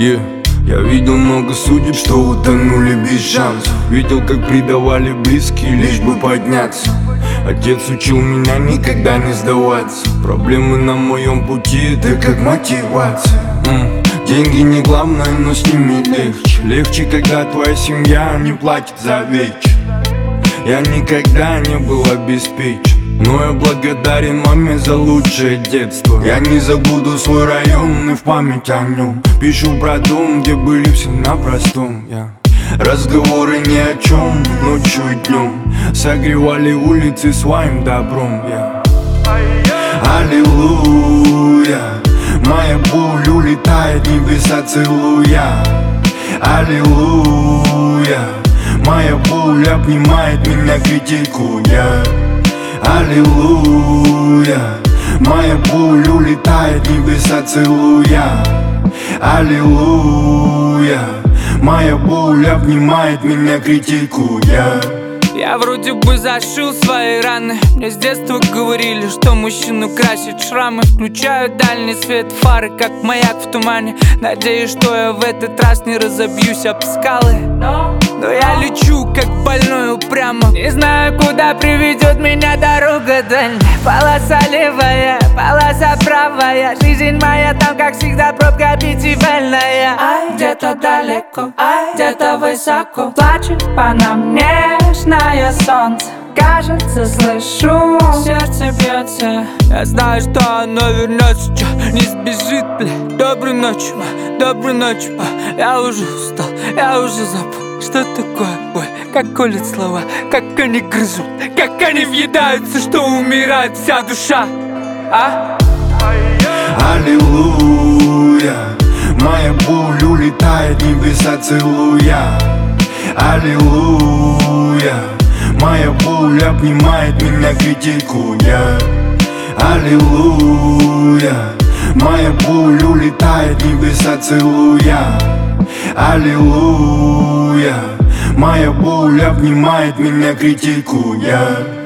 Я видел много судеб, что утонули без шансов. Видел, как предавали близкие, лишь бы подняться. Отец учил меня никогда не сдаваться. Проблемы на моем пути, это как мотивация. Деньги не главное, но с ними легче. Легче, когда твоя семья не платит за вечер. Я никогда не был обеспечен, но я благодарен маме за лучшее детство. Я не забуду свой район и в память о нем пишу про дом, где были все на простом. Разговоры ни о чем, ночью и днем согревали улицы своим добром. Аллилуйя, моя боль улетает, небеса целуя. Аллилуйя, моя боль обнимает меня, критикуя. Аллилуйя, моя боль улетает, небеса целуя. Аллилуйя, моя боль обнимает меня, критикуя. Я вроде бы зашил свои раны. Мне с детства говорили, что мужчину красят шрамы. Включаю дальний свет фары, как маяк в тумане. Надеюсь, что я в этот раз не разобьюсь об скалы. Но я лечу, как больной упрямо. Не знаю, куда приведет меня дорога дальняя. Полоса левая, полоса правая. Жизнь моя там, как всегда, пробка пятивальная. Где-то далеко, где-то высоко плачет по нам нежное солнце. Кажется, слышу, сердце бьется. Я знаю, что оно вернется, не сбежит, бля. Доброй ночи, доброй ночи, я уже устал, я уже забыл, что такое боль. Как колят слова, как они грызут, как они въедаются, что умирает вся душа. Аллилуйя, моя боль улетает, небеса целуя. Аллилуйя, моя боль обнимает меня, критикуя. Аллилуйя, моя боль улетает, небеса целуя. Аллилуйя, моя боль обнимает меня, критикуя.